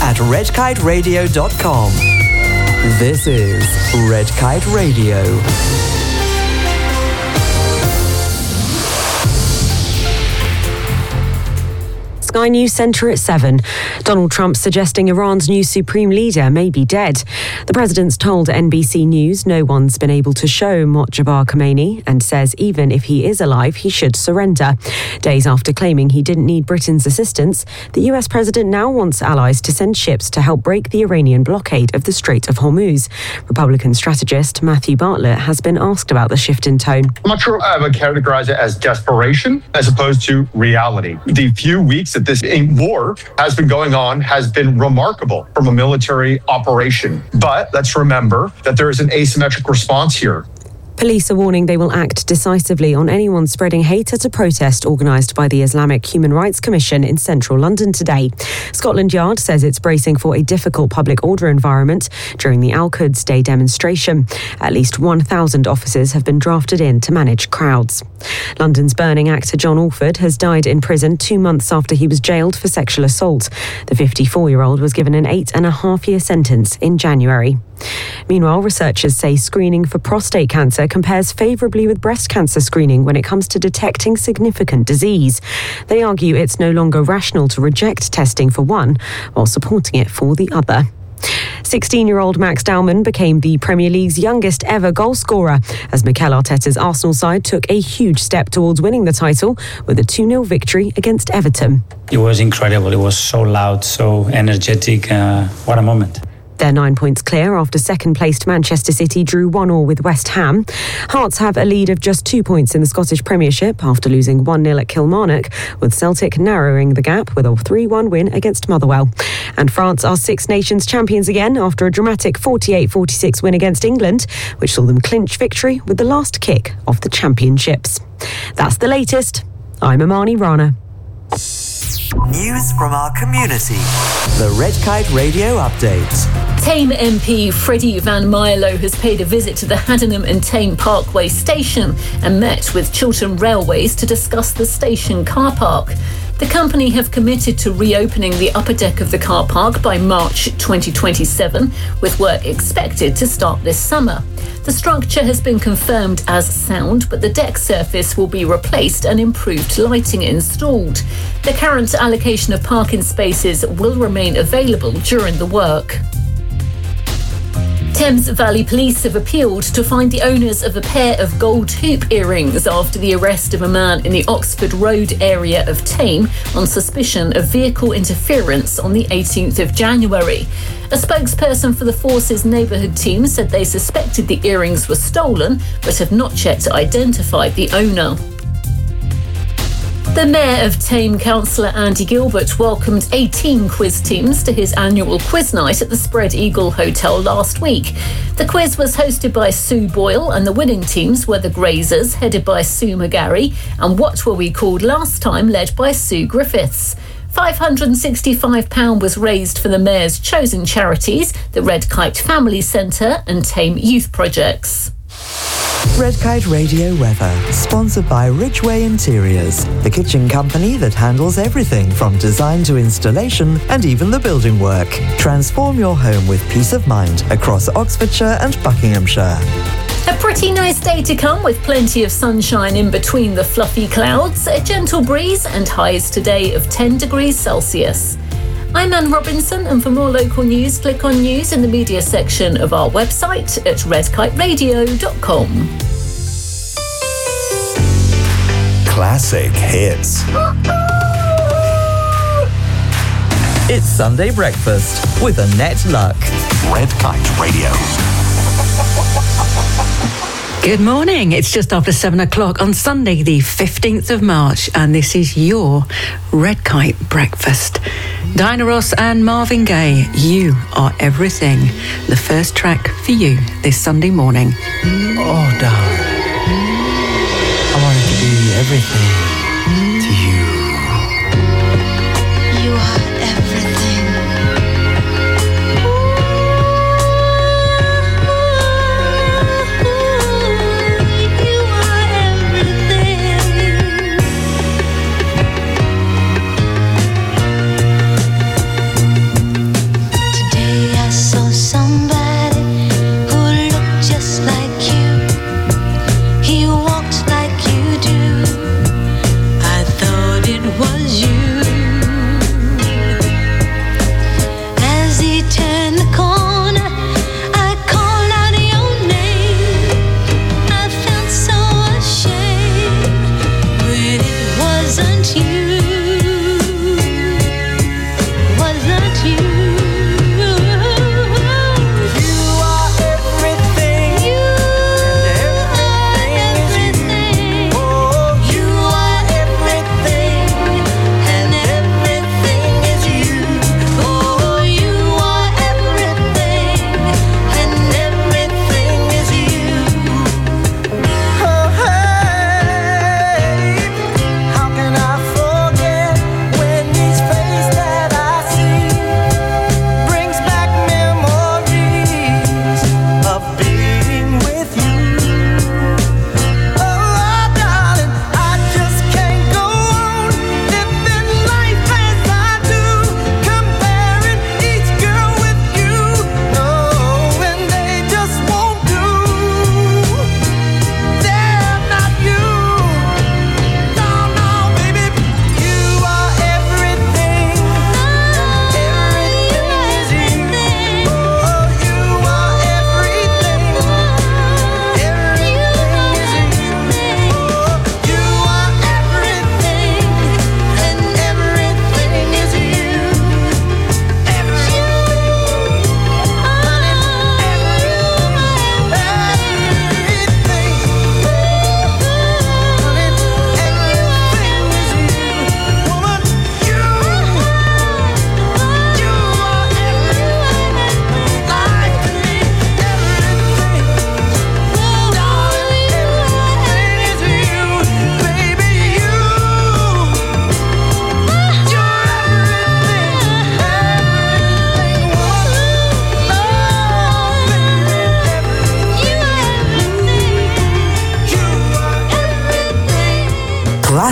at redkiteradio.com. This is Red Kite Radio. Sky News Centre at 7. Donald Trump suggesting Iran's new supreme leader may be dead. The president's told NBC News no one's been able to show Mojtaba Khomeini and says even if he is alive, he should surrender. Days after claiming he didn't need Britain's assistance, the US president now wants allies to send ships to help break the Iranian blockade of the Strait of Hormuz. Republican strategist Matthew Bartlett has been asked about the shift in tone. I'm not sure I would categorize it as desperation as opposed to reality. The few weeks that this war has been going on has been remarkable from a military operation. But let's remember that there is an asymmetric response here. Police are warning they will act decisively on anyone spreading hate at a protest organised by the Islamic Human Rights Commission in central London today. Scotland Yard says it's bracing for a difficult public order environment during the Al-Quds Day demonstration. At least 1,000 officers have been drafted in to manage crowds. London's burning actor John Alford has died in prison 2 months after he was jailed for sexual assault. The 54-year-old was given an 8.5-year sentence in January. Meanwhile, researchers say screening for prostate cancer compares favourably with breast cancer screening when it comes to detecting significant disease. They argue it's no longer rational to reject testing for one while supporting it for the other. 16-year-old Max Dowman became the Premier League's youngest ever goalscorer as Mikel Arteta's Arsenal side took a huge step towards winning the title with a 2-0 victory against Everton. It was incredible. It was so loud, so energetic. What a moment. They're 9 points clear after second-placed Manchester City drew 1-1 with West Ham. Hearts have a lead of just 2 points in the Scottish Premiership after losing 1-0 at Kilmarnock, with Celtic narrowing the gap with a 3-1 win against Motherwell. And France are Six Nations champions again after a dramatic 48-46 win against England, which saw them clinch victory with the last kick of the championships. That's the latest. I'm Amani Rana. News from our community. The Red Kite Radio Update. Thame MP Freddie Van Mierlo has paid a visit to the Haddenham and Thame Parkway station and met with Chiltern Railways to discuss the station car park. The company have committed to reopening the upper deck of the car park by March 2027, with work expected to start this summer. The structure has been confirmed as sound, but the deck surface will be replaced and improved lighting installed. The current allocation of parking spaces will remain available during the work. Thames Valley Police have appealed to find the owners of a pair of gold hoop earrings after the arrest of a man in the Oxford Road area of Thame on suspicion of vehicle interference on the 18th of January. A spokesperson for the force's neighbourhood team said they suspected the earrings were stolen, but have not yet identified the owner. The Mayor of Thame, Councillor Andy Gilbert, welcomed 18 quiz teams to his annual quiz night at the Spread Eagle Hotel last week. The quiz was hosted by Sue Boyle, and the winning teams were the Grazers, headed by Sue McGarry, and What Were We Called Last Time, led by Sue Griffiths. £565 was raised for the Mayor's chosen charities, the Red Kite Family Centre and Thame Youth Projects. Red Kite Radio weather, sponsored by Ridgeway Interiors, the kitchen company that handles everything from design to installation and even the building work. Transform your home with peace of mind across Oxfordshire and Buckinghamshire. A pretty nice day to come with plenty of sunshine in between the fluffy clouds, a gentle breeze and highs today of 10 degrees Celsius. I'm Anne Robinson, and for more local news, click on news in the media section of our website at redkiteradio.com. Classic hits. It's Sunday breakfast with Annette Luck. Red Kite Radio. Good morning. It's just after 7 o'clock on Sunday, the 15th of March, and this is your Red Kite Breakfast. Diana Ross and Marvin Gaye, You Are Everything. The first track for you this Sunday morning. Oh, darling, I wanted to be everything to you. You are everything.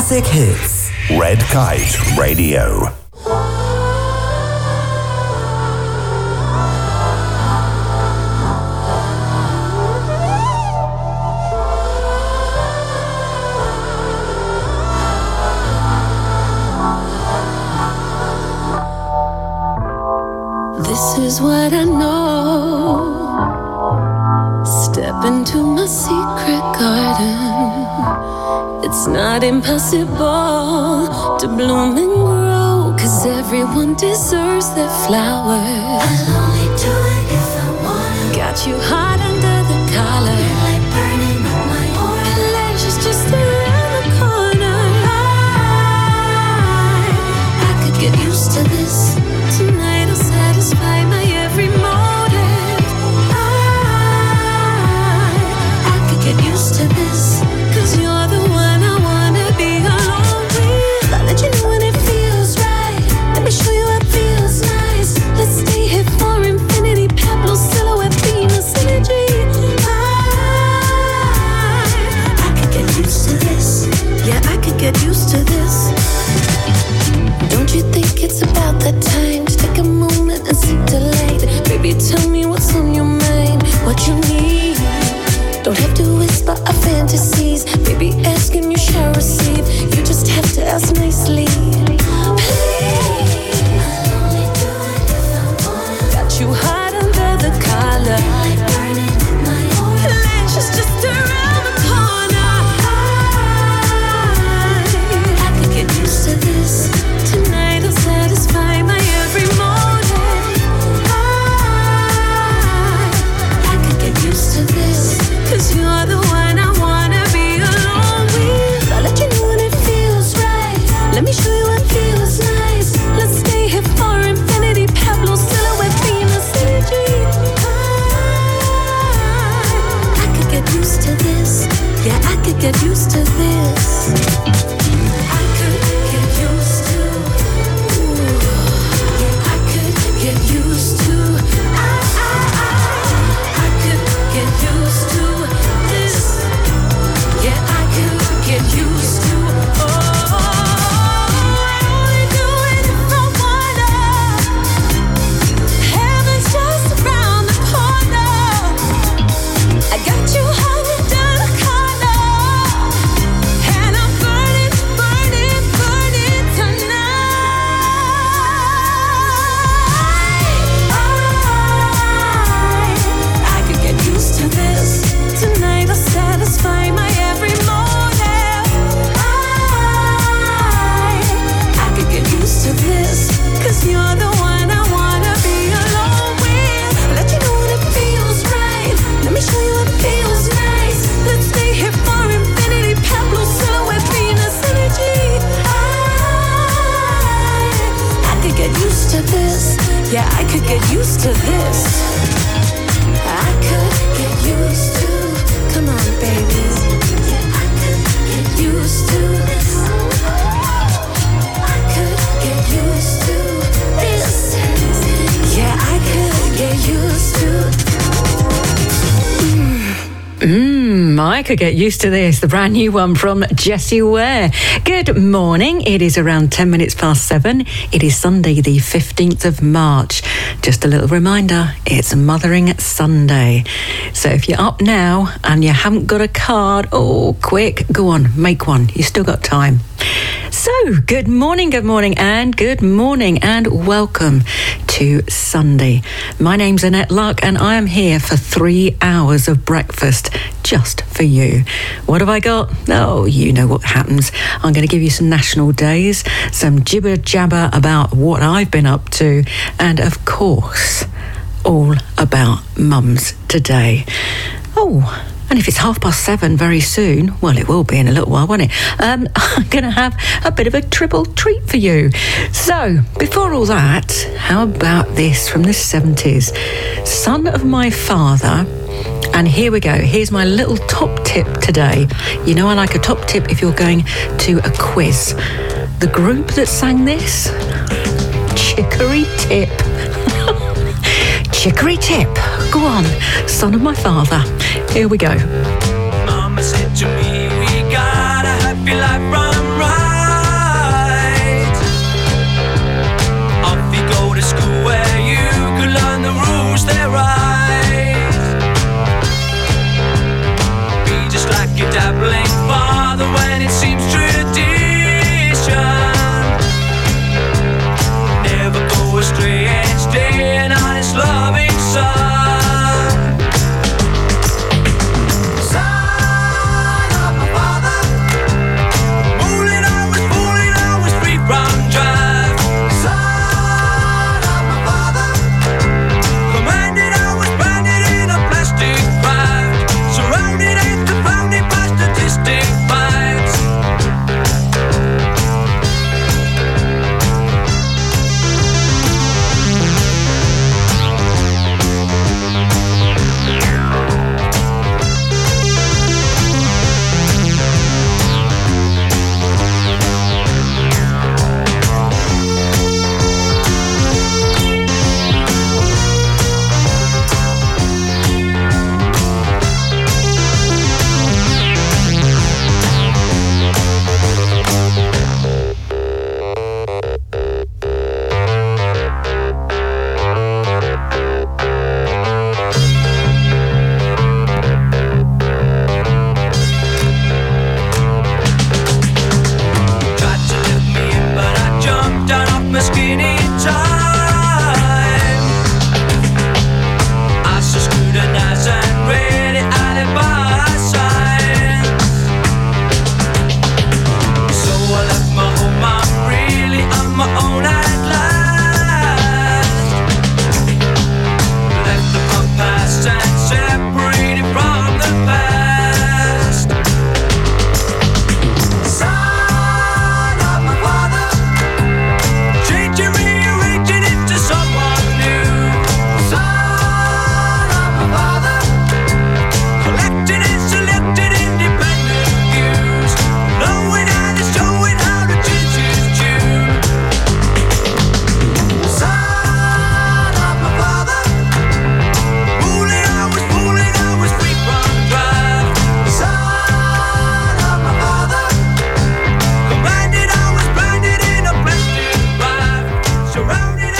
classic hits. Red Kite Radio. This is what I know. Step into my secret garden. It's not impossible to bloom and grow, 'cause everyone deserves their flowers. I'll only do it if I wanna. Got you hot under the collar. You're like burning up my aura. Pleasure's just around the corner. I could get used to this. Tonight I'll satisfy my every motive. I could get used to this, 'cause you're the one I wanna be alone with. I'll let you know when it feels right. Let me show you what feels nice. Let's stay here for infinity. Pebble silhouette, Venus energy. I could get used to this. Yeah, I could get used to this. Don't you think it's about that time to take a moment and seek delight? Baby, tell me what's on your mind, what you need. Don't have to whisper our fantasies. Baby, ask and you shall receive. You just have to ask nicely. Please. I'll only do it if I wanna. Got you hot under the collar. Like burning in my aura. Pleasure's just around the corner. I could get used to this. Tonight I'll satisfy my every motive. I could get used to this, 'cause you're the one I wanna be alone with. I'll let you know when it feels right. Let me show you what feels nice. Let's stay here for infinity. Pablo silhouette, Venus energy. I could get used to this. Yeah, I could get used to this. I could get used to. I could get used to. I could get used to this. Yeah, I could get used to. Oh, I only do it if I wanna. Heaven's just around the corner. I got you hung under the collar, and I'm burning, burning, burning tonight. I could get used to this. Tonight I'll satisfy my every motive. I could get used to this, 'cause you're the one I wanna be alone with. Let you know when it feels right. Let me show you what feels nice. Let's stay here for infinity. Pablo silhouette, Venus energy. I could get used to this. Yeah, I could get used to this. I could get used to. Come on, baby. Yeah, I could get used to this. I could get used to this. Yeah, I could get used to. I could get used to this. The brand new one from Jessie Ware. Good morning. It is around 10 minutes past 7. It is Sunday, the 15th of March. Just a little reminder, it's Mothering Sunday. So if you're up now and you haven't got a card, oh, quick, go on, make one. You still got time. So, good morning, and welcome to Sunday. My name's Annette Luck, and I am here for 3 hours of breakfast just for you. What have I got? Oh, you know what happens. I'm going to give you some national days, some jibber-jabber about what I've been up to, and of course, all about mums today. Oh, and if it's 7:30 very soon, well, it will be in a little while, won't it? I'm going to have a bit of a triple treat for you. So, before all that, how about this from the 70s? Son of my father. And here we go. Here's my little top tip today. You know I like a top tip if you're going to a quiz. The group that sang this? Chicory Tip. Chicory Tip. Go on, Son of my father. Here we go. Mama said to me, we got a happy life from right.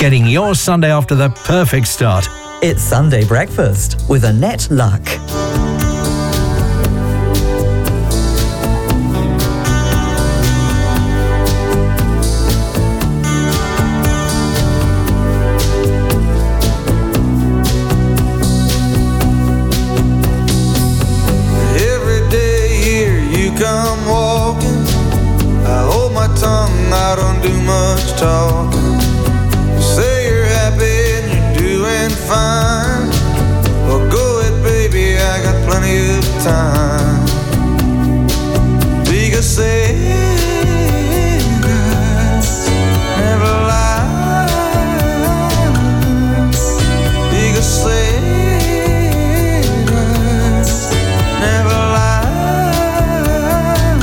getting your Sunday off to the perfect start. It's Sunday breakfast with Annette Luck. Every day here you come walking, I hold my tongue, I don't do much talking. You say you're happy and you're doing fine. Well, go ahead, baby, I got plenty of time. Because Santa's never lie. Because Santa's never lie.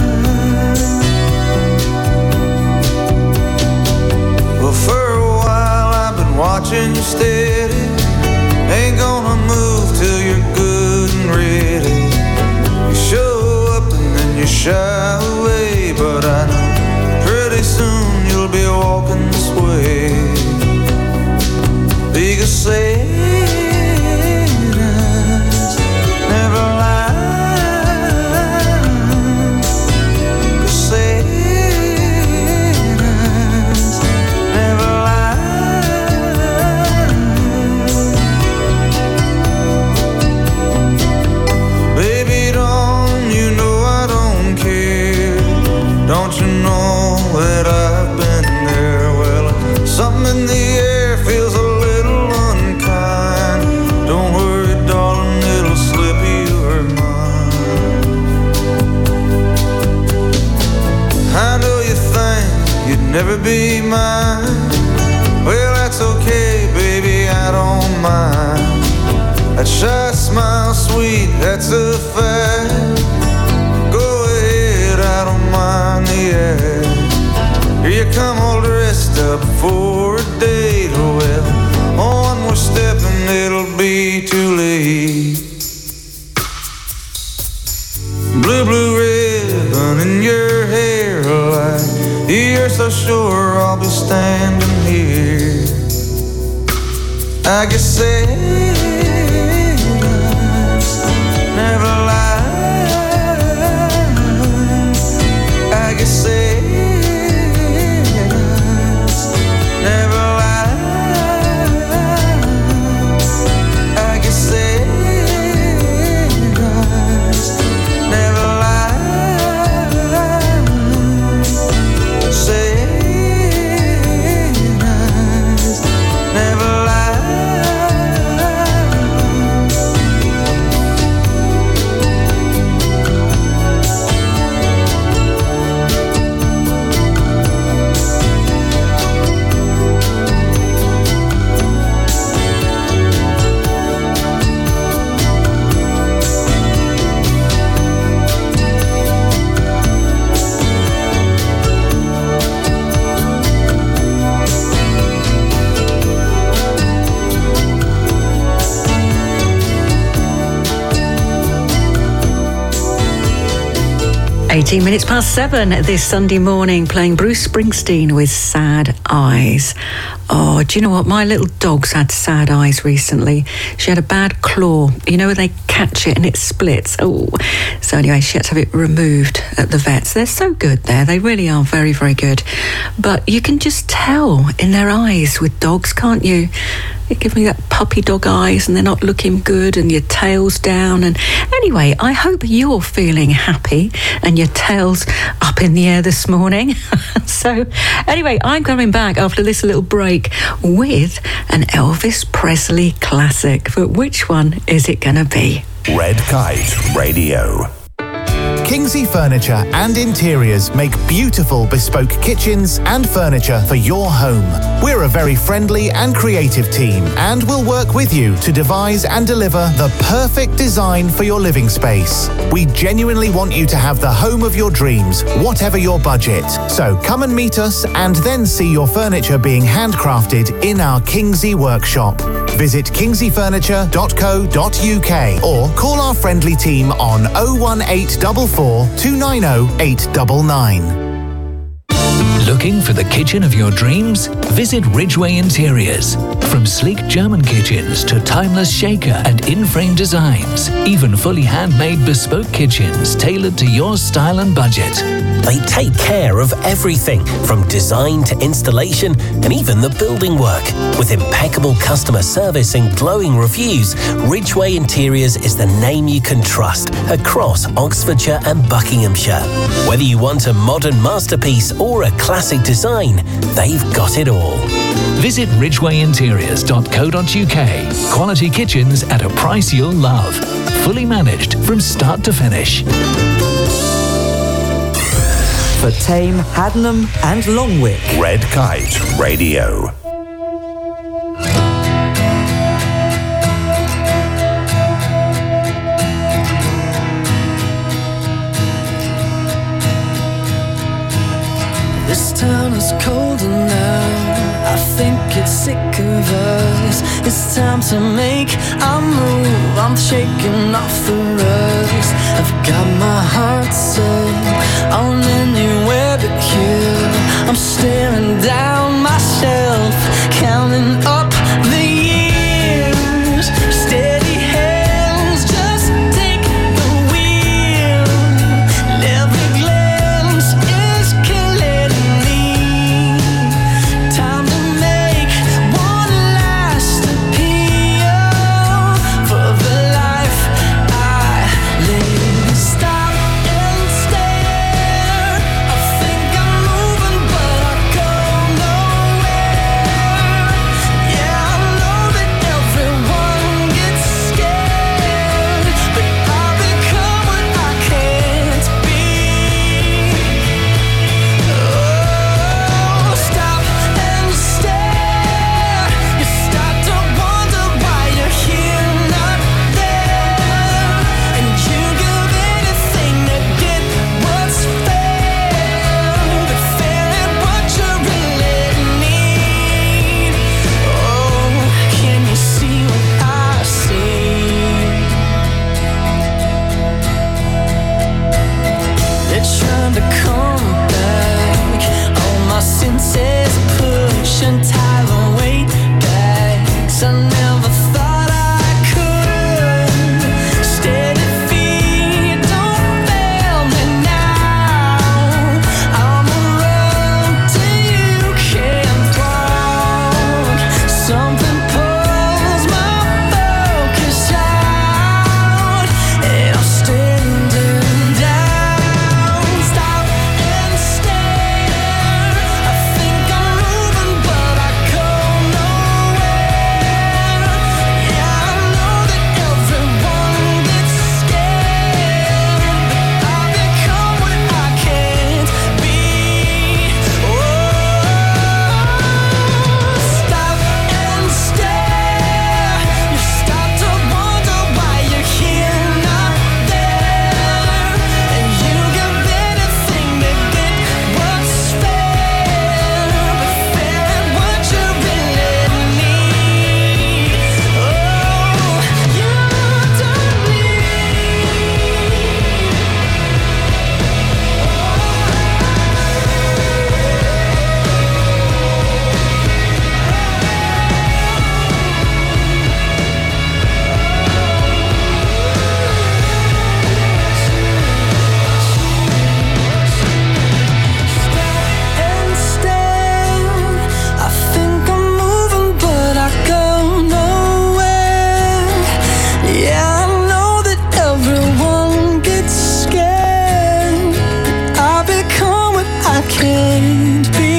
Well, for a while I've been watching you steady. Ain't gonna move till you're good and ready. You show up and then you shy away, but I know pretty soon you'll be walking this way. Because Santa's never lie. 'Cause Santa's never lie. Baby, don't you know I don't care? Don't you know that I've been there? Well, something in the air feels a little unkind. Don't worry, darling, it'll slip your mind. I know you think you'd never be mine. Well, that's okay, baby, I don't mind. That shy smile, sweet, that's a fact. Go ahead, I don't mind the act. Here you come all dressed up for a date. Oh, well, one more step and it'll be too late. Blue, blue ribbon in your hair, like you're so sure I'll be standing here. I guess Santa's never lie. I guess Santa's never lie. I guess Santa's never lie. Santa's never lie. Eighteen minutes past 7 this Sunday morning, playing Bruce Springsteen with Sad Eyes. Oh, do you know what? My little dog's had sad eyes recently. She had a bad claw. You know where they catch it and it splits? Oh, so anyway, she had to have it removed at the vets. They're so good there. They really are very, very good. But you can just tell in their eyes with dogs, can't you? They give me that puppy dog eyes and they're not looking good and your tail's down. And anyway, I hope you're feeling happy and your tail's up in the air this morning. So anyway, I'm coming back after this little break with an Elvis Presley classic. But which one is it going to be? Red Kite Radio. Kingsley Furniture and Interiors make beautiful bespoke kitchens and furniture for your home. We're a very friendly and creative team and we'll work with you to devise and deliver the perfect design for your living space. We genuinely want you to have the home of your dreams, whatever your budget. So come and meet us and then see your furniture being handcrafted in our Kingsley workshop. Visit kingsleyfurniture.co.uk or call our friendly team on 01844 290 899. Looking for the kitchen of your dreams? Visit Ridgeway Interiors. From sleek German kitchens to timeless shaker and in-frame designs, even fully handmade bespoke kitchens tailored to your style and budget. They take care of everything from design to installation and even the building work. With impeccable customer service and glowing reviews, Ridgeway Interiors is the name you can trust across Oxfordshire and Buckinghamshire. Whether you want a modern masterpiece or a classic design, they've got it all. Visit ridgwayinteriors.co.uk. Quality kitchens at a price you'll love. Fully managed from start to finish. For Tame, Haddenham and Longwick. Red Kite Radio. This town is colder now. I think it's sick of us. It's time to make a move. I'm shaking off the rust. I've got my heart set on anywhere but here. I'm staring down myself, counting up the years. Steady hands, just take the wheel. Every glance is killing me. Time to make one last appeal for the life I live. Stop and stare. I think I'm moving, but I go nowhere. Yeah, I know that everyone gets scared, but I become what I can't be. Oh, stop and stare. You start to wonder why you're here, not there, and you give anything to get what's fair, but fair ain't what you really need. Oh, can you see what I see? They're trying to come back. All my senses push and tie the weight back. 'Cause I never thought I could. Steady feet, don't fail me now. I'm a road till you can't walk. Something pulls my focus out, and I'm standing down. Stop and stare. I think I'm moving, but I go nowhere. Yeah, I know that everyone gets scared, but I become what I can't be. Oh, stop and stare. You start to wonder why you're here, not there, and you give anything to get what's fair, but fair ain't what you really need. Oh, you don't and stare. I think I'm moving, but I go nowhere. Yeah, I know that everyone gets scared, but I become what I can't be.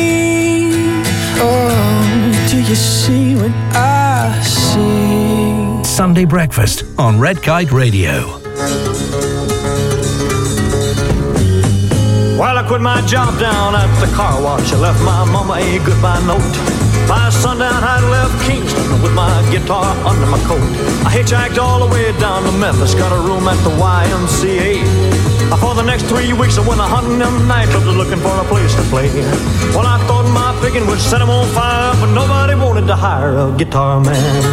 Oh, do you see what I see? Sunday Breakfast on Red Kite Radio. Well, I quit my job down at the car wash. I left my mama a goodbye note. By sundown, I left Kingston with my guitar under my coat. I hitchhiked all the way down to Memphis, got a room at the YMCA. For the next 3 weeks, I went a hunting them nightclubs looking for a place to play. Well, I thought my picking would set them on fire, but nobody wanted to hire a guitar man.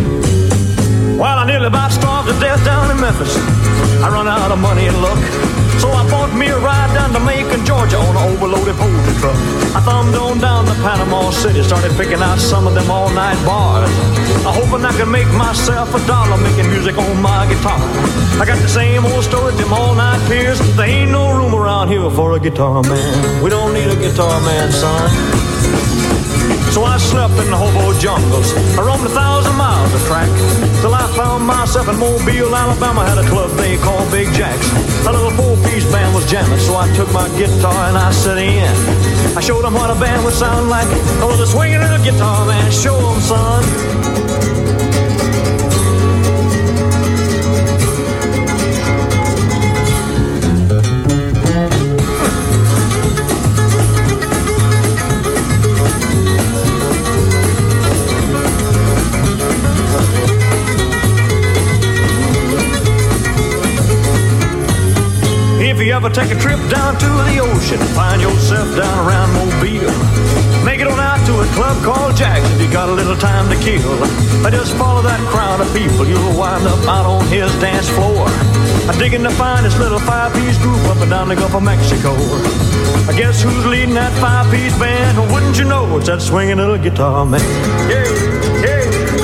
Well, I nearly about starved to death down in Memphis. I run out of money and luck. So I bought me a ride down to Macon, Georgia on an overloaded poultry truck. I thumbed on down to Panama City, started picking out some of them all-night bars. I hoping I could make myself $1 making music on my guitar. I got the same old story, them all-night peers. There ain't no room around here for a guitar man. We don't need a guitar man, son. So I slept in the hobo jungles. I roamed 1,000 miles of track till I found myself in Mobile, Alabama. Had a club they called Big Jack's. A little 4-piece band was jamming, so I took my guitar and I set in. I showed them what a band would sound like. I was a swinging little guitar man. Show them, son. 'If you ever take a trip down to the ocean, find yourself down around Mobile, make it on out to a club called Jack's if you got a little time to kill. I just follow that crowd of people, you'll wind up out on his dance floor. I'm digging to find this little 5-piece group up and down the Gulf of Mexico. I guess who's leading that 5-piece band? Wouldn't you know it's that swinging little guitar man? Yeah, yeah.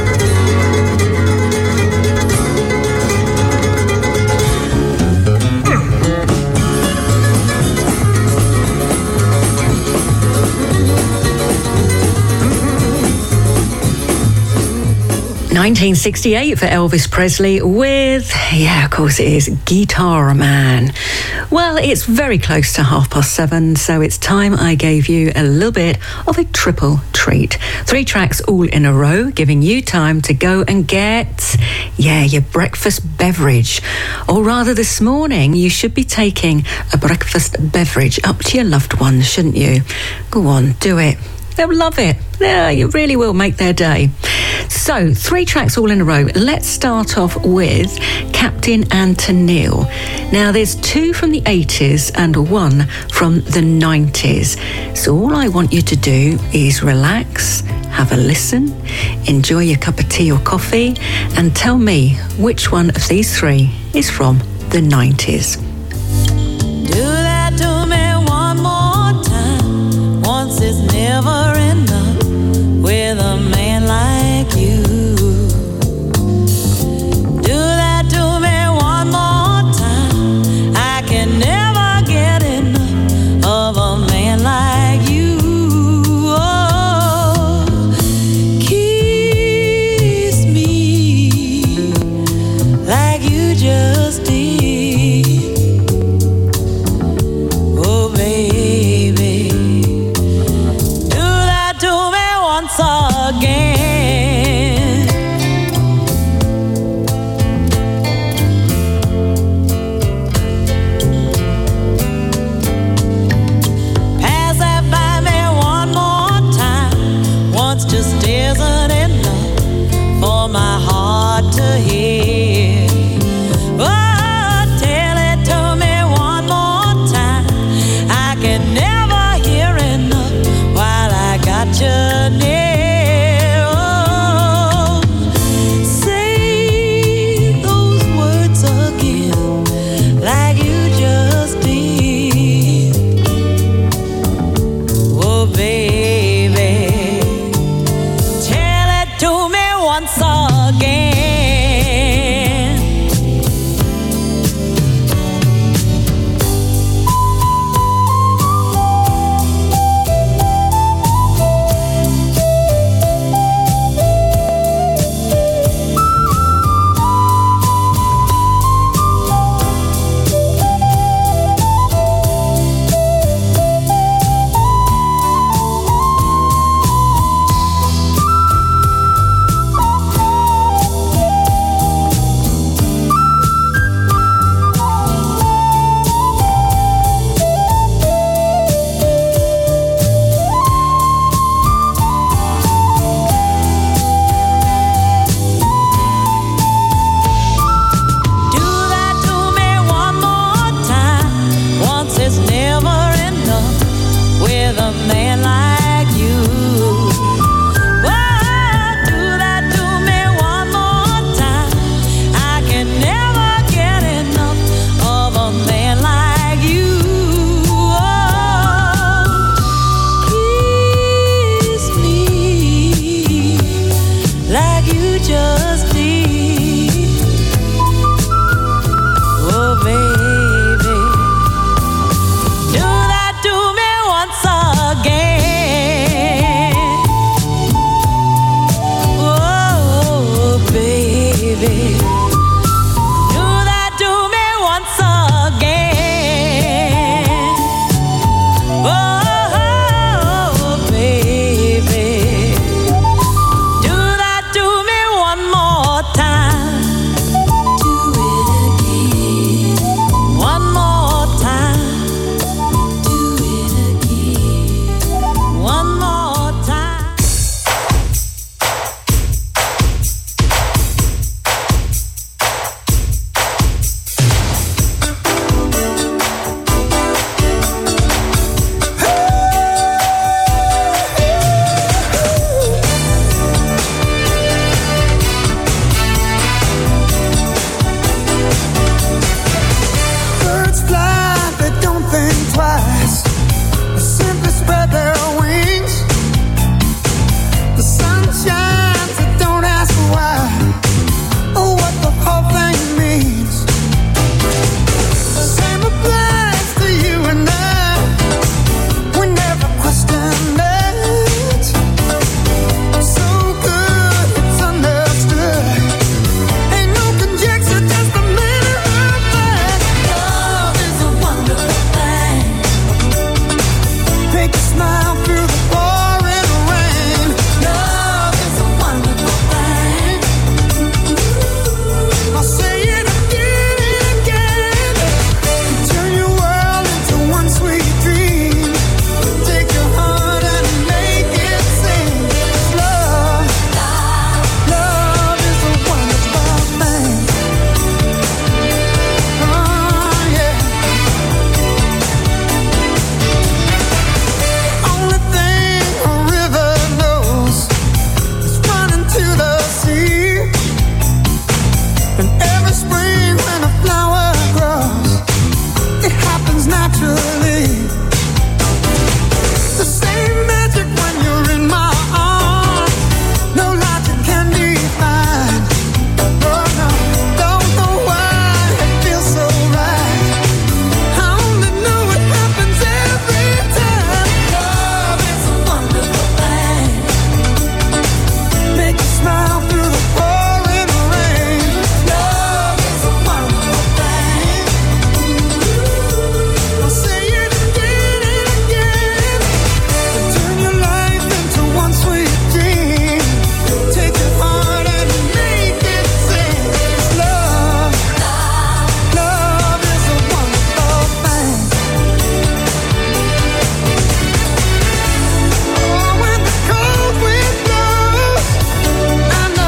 1968 for Elvis Presley with, of course it is, Guitar Man. Well, it's very close to 7:30, so it's time I gave you a little bit of a triple treat. 3 tracks all in a row, giving you time to go and get, your breakfast beverage. Or rather, this morning, you should be taking a breakfast beverage up to your loved ones, shouldn't you? Go on, do it. They'll love it. Yeah, you really will make their day. So, 3 tracks all in a row. Let's start off with Captain and Tennille. Now, there's 2 from the 80s and 1 from the 90s. So all I want you to do is relax, have a listen, enjoy your cup of tea or coffee, and tell me which one of these 3 is from the 90s. Do that to me one more time. Once is never enough with a man like you. Do that to me one more time. I can never get enough of a man like you. Oh, kiss me like you just did. just need. Oh, baby, do that to me once again. Oh, baby, do that to me once again. Oh, baby, do that to me one more time. Do it again. One more time. Do it again. One more time. Birds fly, they don't think twice. They simply spread their wings. The sun shines, they don't ask why. Oh, what the whole thing means. Same applies to you and I. We never questioned it. So good, it's understood. Ain't no conjecture, just a matter of fact. Love is a wonderful thing. Make you smile through the pouring rain. Love is a wonderful thing. I'll say it again and again. Turn your world into one sweet dream. Take your heart and make it sing. Love, love is a wonderful thing. Oh, yeah. Only thing a river knows is running to the sea. And every spring when a flower grows, it happens naturally. The same magic when you're in my arms. No logic can define. Oh no, don't know why it feels so right. I only know it happens every time. Love is a wonderful thing. Make you smile through the pouring rain. Love is a wonderful thing. I'll say it again and again. Turn your life into one sweet dream. Take your heart and make it sing. Love, love is a wonderful thing. Oh, when the cold wind blows, I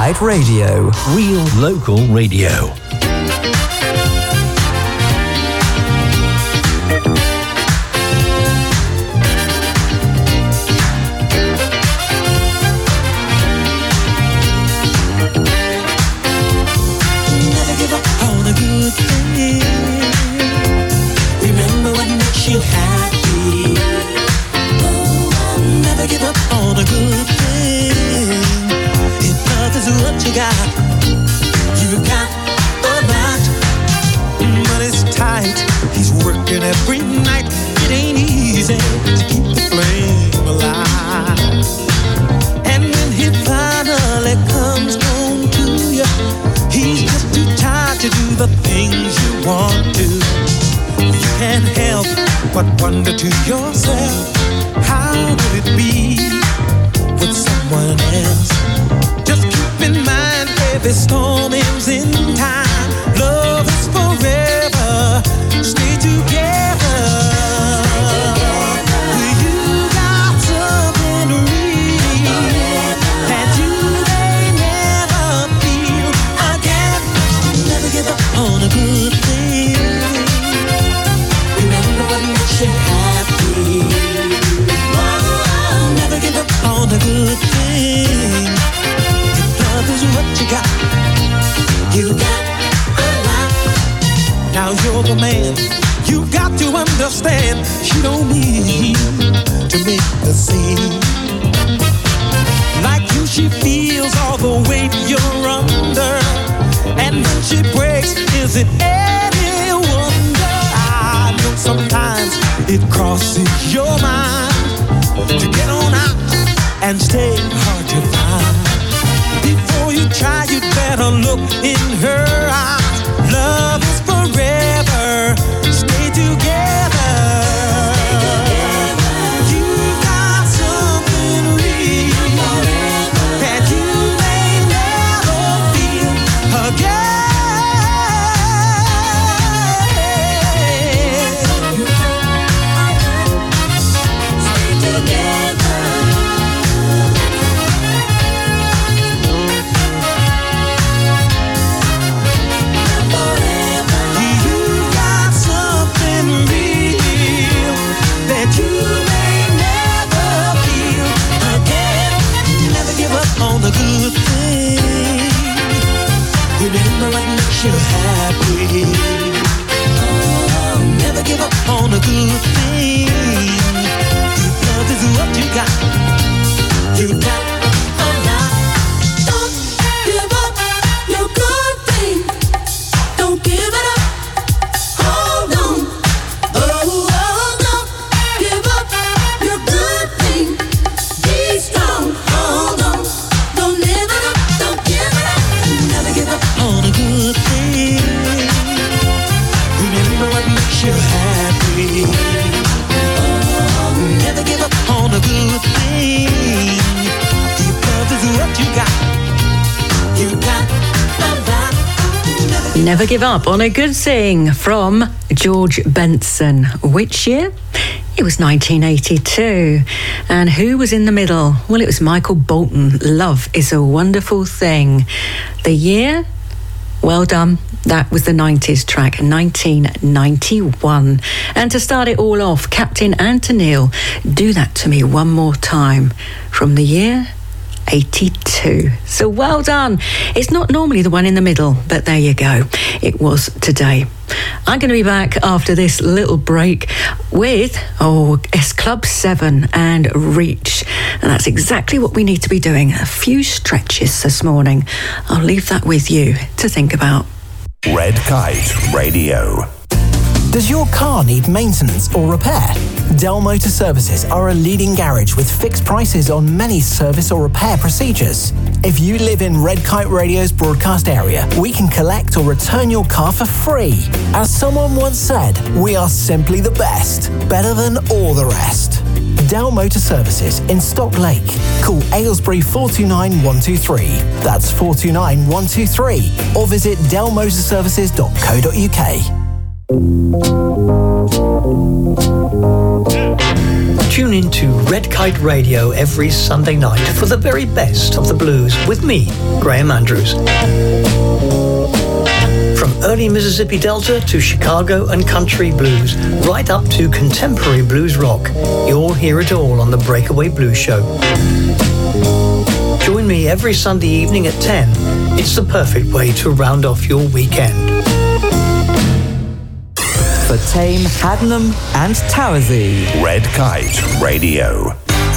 Kite Radio. Real local radio. Never give up on a good thing. Remember what makes you happy. Never give up on a good thing. If love is what you got, you got a lot. But it's tight. He's working every night. It ain't easy to keep the flame alive. And when he finally comes home to you, he's just too tired to do the things you want to. You can't help but wonder to yourself, how would it be with someone else? Just keep in mind, every storm ends in time. Love is forever. Stay together. You got something real that you may never feel again. Never give up on a good thing. Remember what makes you happy. Never give up on a good thing. If love is what you got, you got a lot. Now you're the man, you got to understand, you don't need to make the scene. Like you, she feels all the weight you're under. And when she breaks, is it any wonder? I know sometimes it crosses your mind to get on out and stay hard to find. Before you try, you'd better look in her eyes. Love is forever. Stay together. You got something real that you may never feel again. Stay together. Good thing. Remember what makes you happy. Oh, never give up on a good thing. If love is what you got, you got a lot. Don't give up your good thing. Don't give it up. Hold on. Oh, don't give up your good thing. Be strong. Hold on. Don't live it up, don't give it up. Never give up on a good thing. Remember what makes you happy. Oh, never give up on a good thing. If love is what you got a lot. Never give up on a good thing from George Benson. Which year? It was 1982. And who was in the middle? Well, it was Michael Bolton. Love is a Wonderful Thing. The year? Well done. That was the 90s track, 1991. And to start it all off, Captain Antonil, Do That To Me One More Time, from the year 82. So well done. It's not normally the one in the middle, but there you go. It was today. I'm going to be back after this little break with S Club 7 and Reach. And that's exactly what we need to be doing. A few stretches this morning. I'll leave that with you to think about. Red Kite Radio. Does your car need maintenance or repair? Dell Motor Services are a leading garage with fixed prices on many service or repair procedures. If you live in Red Kite Radio's broadcast area, we can collect or return your car for free. As someone once said, we are simply the best, better than all the rest. Dell Motor Services in Stock Lake. Call Aylesbury 429 123. That's 429 123. Or visit dellmotorservices.co.uk. Tune in to Red Kite Radio every Sunday night for the very best of the blues with me, Graham Andrews. From early Mississippi Delta to Chicago and country blues, right up to contemporary blues rock, you'll hear it all on the Breakaway Blues Show. Join me every Sunday evening at 10. It's the perfect way to round off your weekend. For Tame, Haddenham and Towersey. Red Kite Radio.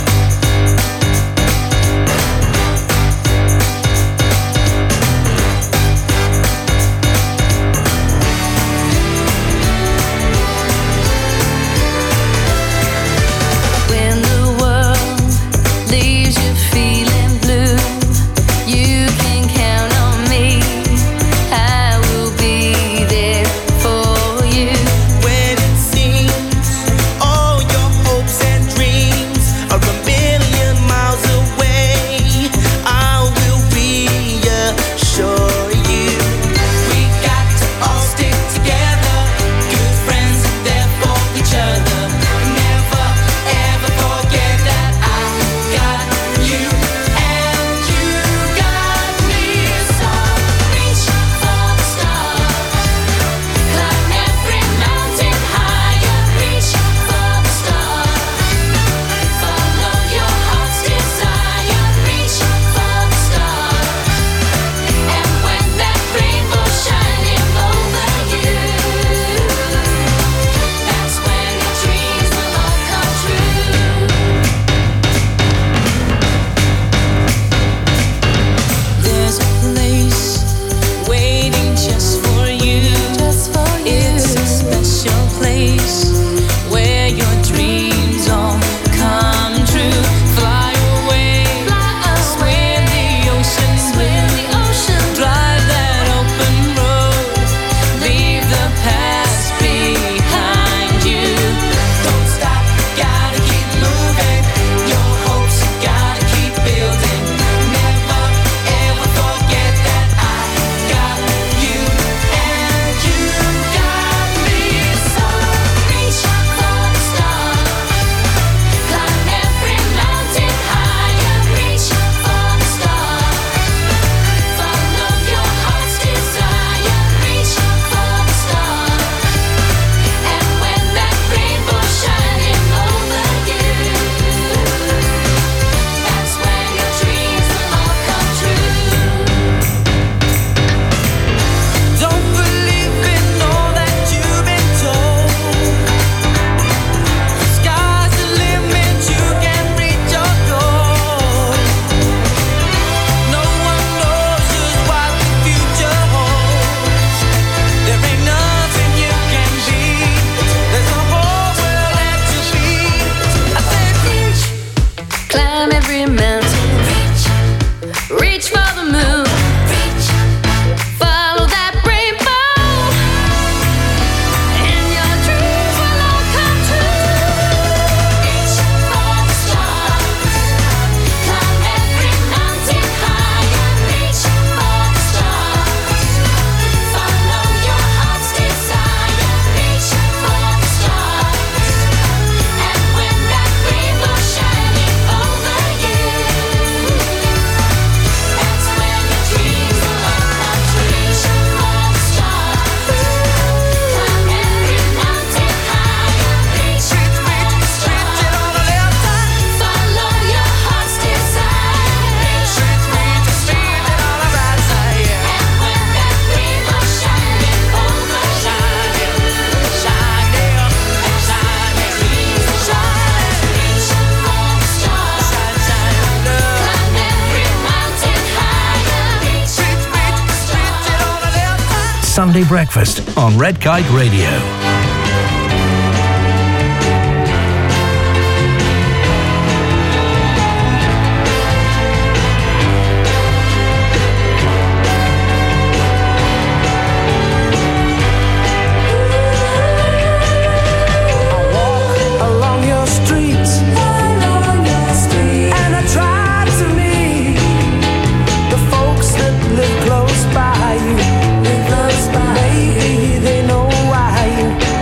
Sunday Breakfast on Red Kite Radio. Maybe they know why you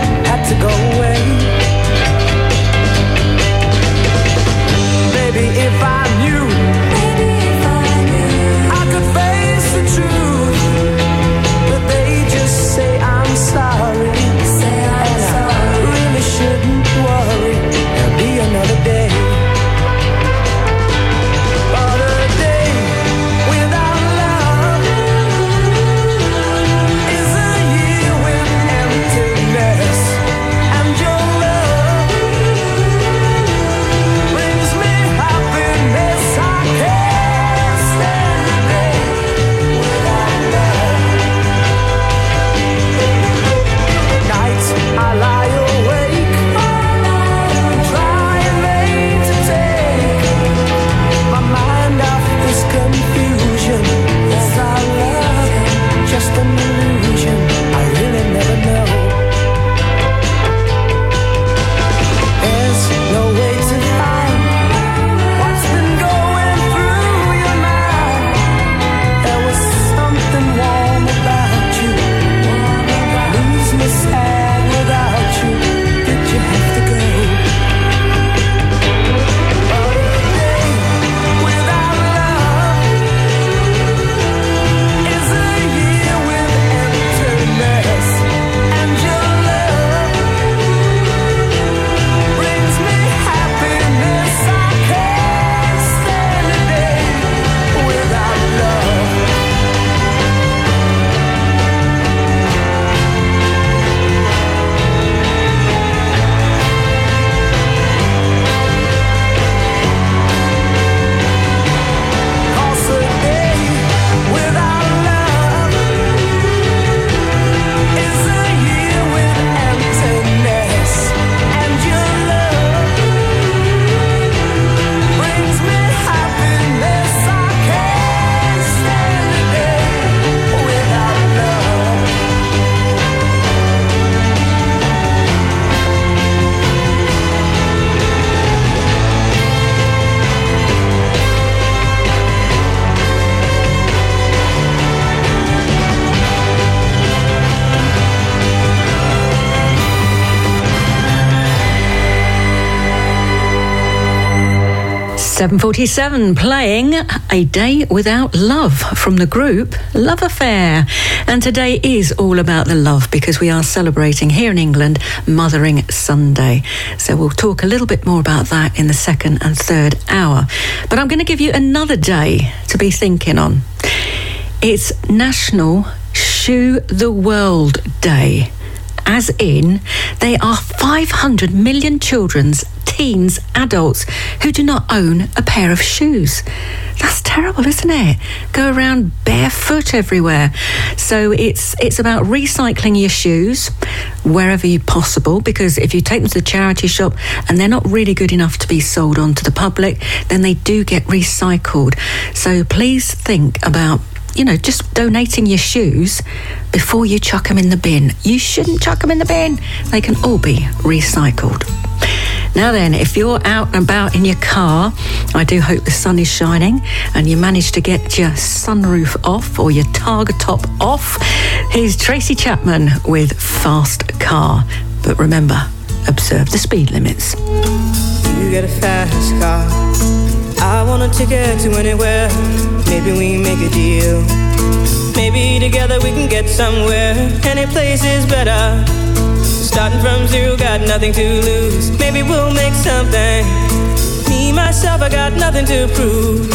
7:47, playing A Day Without Love from the group Love Affair. And today is all about the love because we are celebrating here in England Mothering Sunday. So we'll talk a little bit more about that in the second and third hour. But I'm going to give you another day to be thinking on. It's National Shoe the World Day. As in, there are 500 million children's teens, adults who do not own a pair of shoes. That's terrible, isn't it? Go around barefoot everywhere. So it's about recycling your shoes wherever you possible, because if you take them to the charity shop and they're not really good enough to be sold on to the public, then they do get recycled. So please think about just donating your shoes before you chuck them in the bin. You shouldn't chuck them in the bin. They can all be recycled. Now then, if you're out and about in your car, I do hope the sun is shining and you managed to get your sunroof off or your Targa top off. Here's Tracy Chapman with Fast Car. But remember, observe the speed limits. You get a fast car. I want a ticket to anywhere. Maybe we make a deal. Maybe together we can get somewhere. Any place is better. Starting from zero, got nothing to lose. Maybe we'll make something. Me, myself, I got nothing to prove.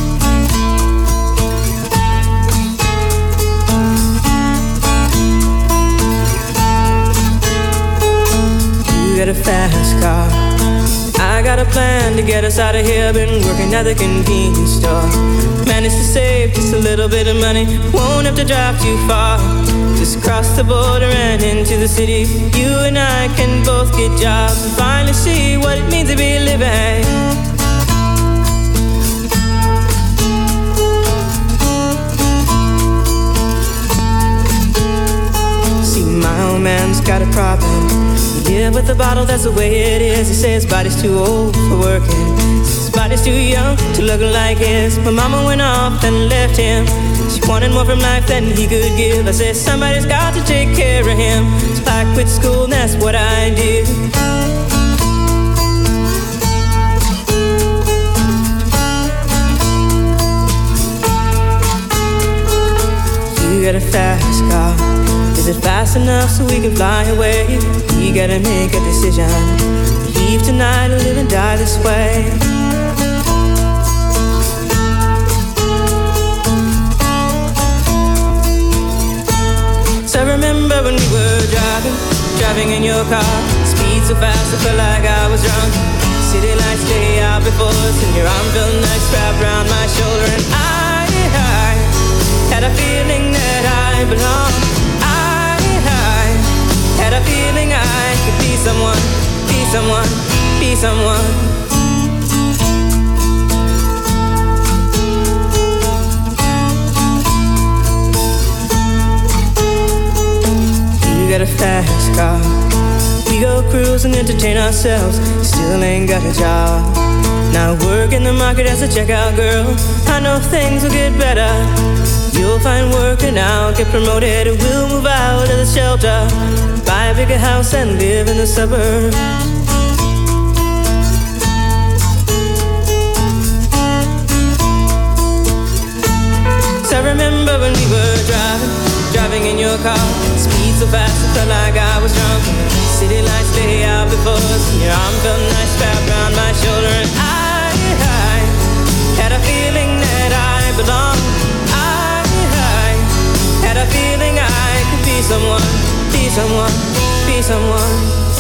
You got a fast car. I got a plan to get us out of here. Been working at the convenience store. Managed to save just a little bit of money. Won't have to drive too far. Just cross the border and into the city. You and I can both get jobs and finally see what it means to be living. See, my old man's got a problem. Yeah, with the bottle, that's the way it is. He says his body's too old for working. His body's too young to look like his. My mama went off and left him. She wanted more from life than he could give. I said, somebody's got to take care of him. So I quit school and that's what I did. You got a fast car. Is it fast enough so we can fly away? We gotta make a decision. Leave tonight or live and die this way. So I remember when we were driving in your car. Speed so fast I felt like I was drunk. City lights lay out before us and your arm felt nice wrapped around my shoulder. And I had a feeling that I belonged. Had a feeling I could be someone, be someone, be someone. You got a fast car. We go cruise and entertain ourselves. Still ain't got a job. Now work in the market as a checkout girl. I know things will get better. You'll find work and I'll get promoted. We'll move out of the shelter, buy a bigger house and live in the suburbs. So I remember when we were driving in your car. Speed so fast I felt like I was drunk. City lights lay out before us and your arm felt nice wrapped around my shoulder. And I had a feeling that I belonged. Had a feeling I could be someone, be someone, be someone.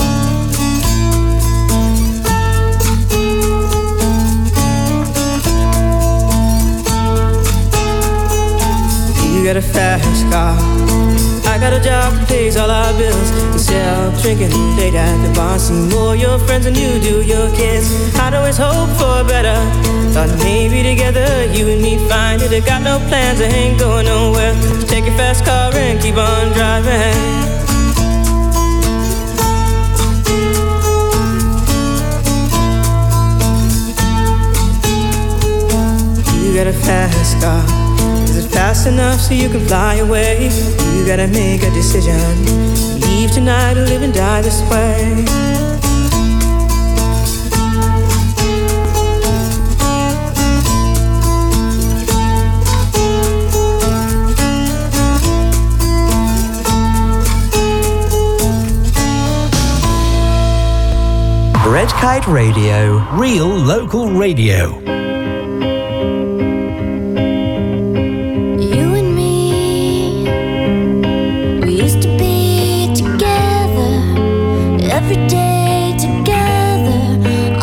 You got a fast car. I got a job that pays all our bills. You sell drinking late at the bar. See more your friends than you do your kids. I'd always hope for better. Thought maybe together you and me find it. I got no plans, I ain't going nowhere. Just take your fast car and keep on driving. You got a fast car. Is it fast enough so you can fly away? You gotta make a decision. Leave tonight or live and die this way. Red Kite Radio. Real local radio. You and me, we used to be together every day, together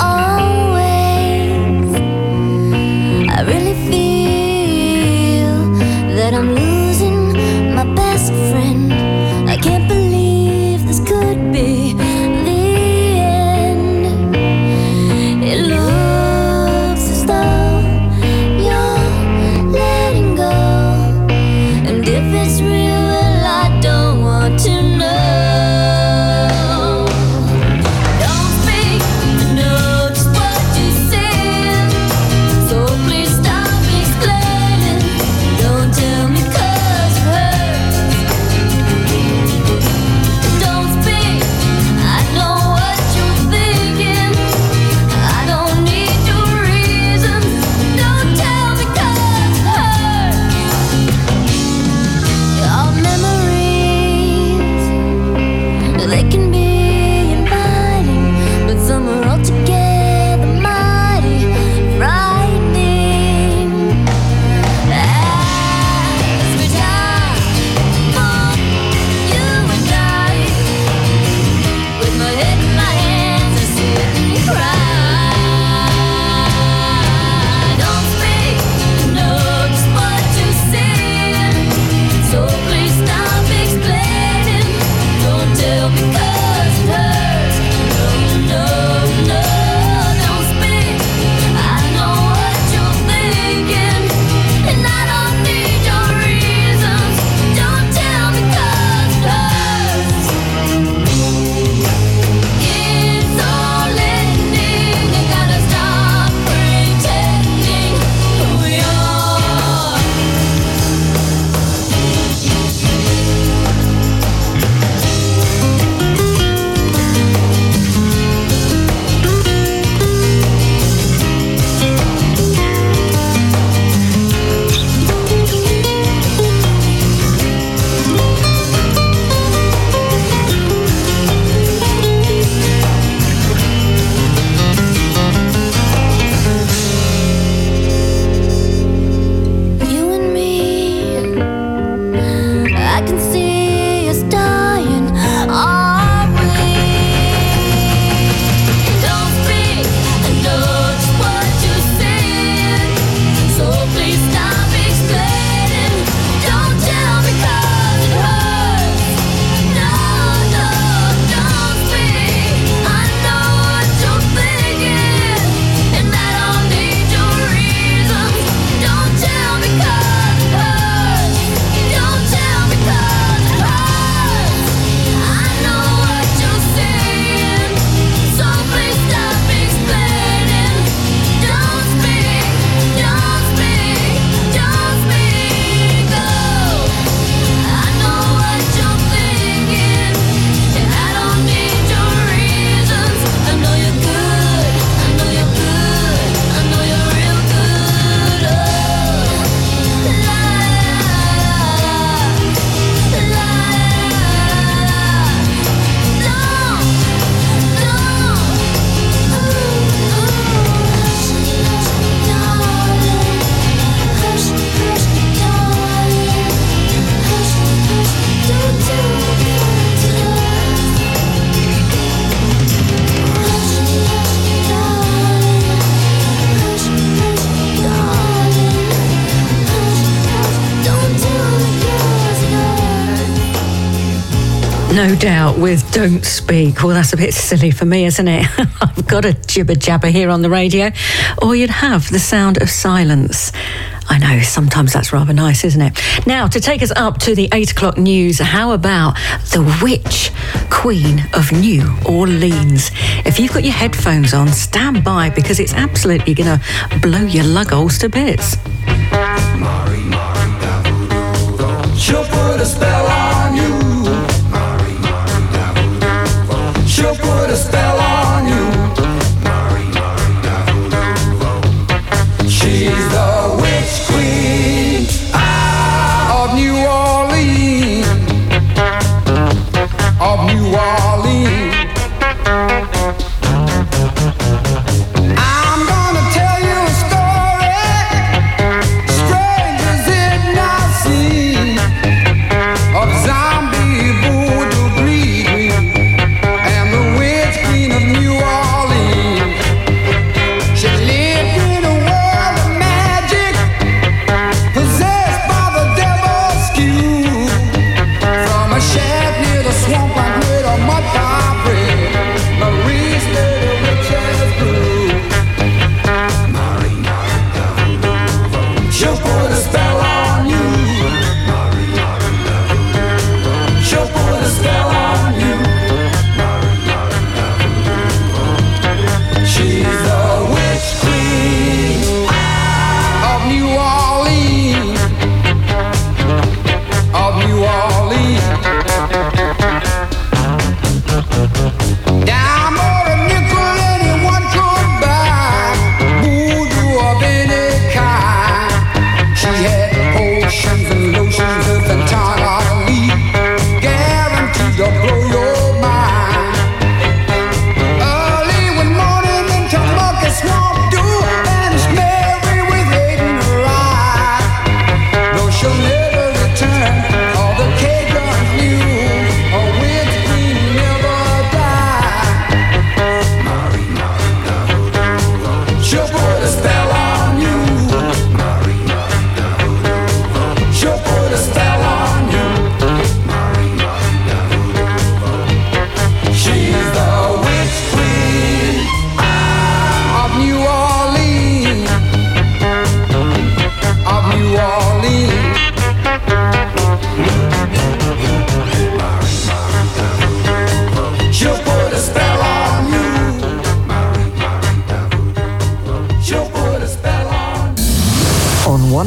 always. I really feel that I'm losing my best friend. I can't believe this could be the end. It looks as though you're letting go, and if it's real, well, I don't want to know. Don't speak, I know just what you're saying, so please stop explaining. Don't tell me 'cause it hurts. Don't speak, I know what you're thinking. I don't need your reasons. Don't tell me 'cause it hurts. Our memories, they can be inviting, but some are altogether mighty frightening. As we die for you and I, with my head in my hands, I sit and cry. Don't speak, I know just what you're saying, so please stop explaining. Don't tell me 'cause it hurts. No, no, no, don't speak. I know what you're thinking, and I don't need your reasons. Don't tell me 'cause it hurts. It's all ending. You gotta stop pretending who you are. You and me, I can see us dying, are we? Don't speak, I know just what you're saying, so please stop explaining. Don't tell me 'cause it hurts. No, no, don't speak. I know what you're thinking, and I don't need your reasons. Don't tell me 'cause it hurts. Don't tell me 'cause it hurts. I know what you're saying, so please stop explaining. Don't speak, don't speak, don't speak. Oh, I know what you're thinking, and I don't need your reasons. I know you're good, I know you're good, I know you're real good. Oh, la la la la. No doubt with Don't Speak. Well, that's a bit silly for me, isn't it? I've got a jibber jabber here on the radio. Or you'd have the sound of silence. I know, sometimes that's rather nice, isn't it? Now, to take us up to the 8 o'clock news, how about the Witch Queen of New Orleans? If you've got your headphones on, stand by, because it's absolutely going to blow your lug holes to bits. She'll put a spell on you. She'll put a spell on you. She's the witch queen of New Orleans. Of New Orleans.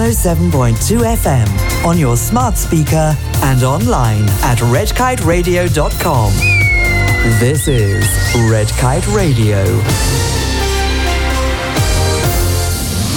107.2 FM on your smart speaker and online at redkiteradio.com. This is Red Kite Radio.